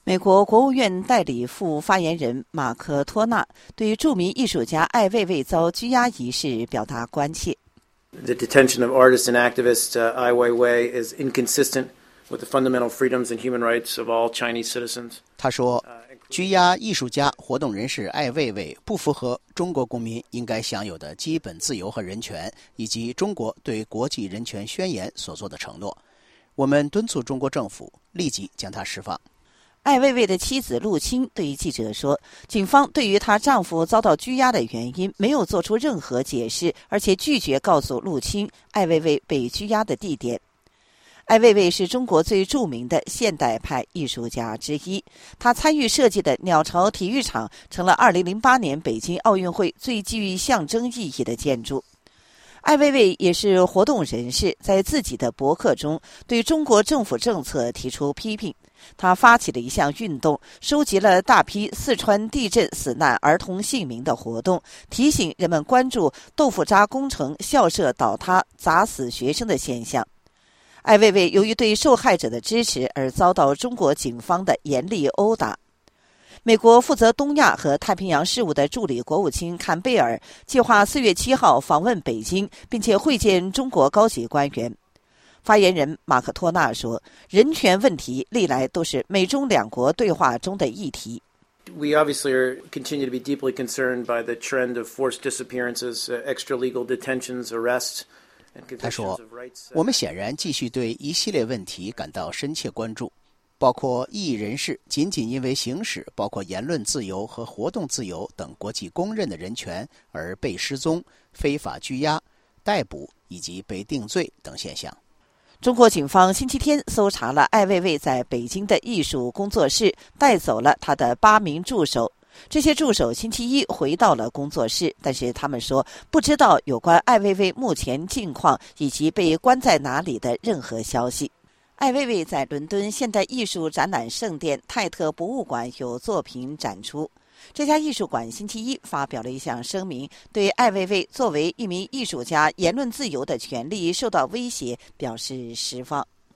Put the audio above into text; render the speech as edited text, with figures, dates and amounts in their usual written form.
美国国务院代理副发言人马克托纳对著名艺术家艾未未遭拘押一事表达关切。 The detention of artist and activist Ai Weiwei is inconsistent with the fundamental freedoms and human rights of all Chinese citizens. 他说，拘押艺术家、活动人士艾未未不符合中国公民应该享有的基本自由和人权，以及中国对国际人权宣言所做的承诺。我们敦促中国政府立即将他释放。 艾未未的妻子陆青对于记者说，警方对于她丈夫遭到拘押的原因没有做出任何解释，而且拒绝告诉陆青艾未未被拘押的地点。艾未未是中国最著名的现代派艺术家之一，他参与设计的鸟巢体育场成了2008年北京奥运会最具象征意义的建筑。艾未未也是活动人士，在自己的博客中对中国政府政策提出批评。他发起了一项运动，收集了大批四川地震死难儿童姓名的活动，提醒人们关注豆腐渣工程校舍倒塌砸死学生的现象。艾未未由于对受害者的支持而遭到中国警方的严厉殴打。美国负责东亚和太平洋事务的助理国务卿坎贝尔计划4月7号访问北京，并且会见中国高级官员。发言人马克托纳说，人权问题历来都是美中两国对话中的议题。 We obviously continue to be deeply concerned by the trend of forced disappearances, extralegal detentions, arrests, and convictions of rights. 我们显然继续对一系列问题感到深切关注，包括异议人士仅仅因为行使包括言论自由和活动自由等国际公认的人权而被失踪、非法拘押、逮捕以及被定罪等现象。 中国警方星期天搜查了艾未未在北京的艺术工作室，带走了他的8名助手。这些助手星期一回到了工作室，但是他们说不知道有关艾未未目前境况以及被关在哪里的任何消息。艾未未在伦敦现代艺术展览圣殿泰特博物馆有作品展出。这家艺术馆星期一发表了一项声明，对艾未未作为一名艺术家言论自由的权利受到威胁表示失望。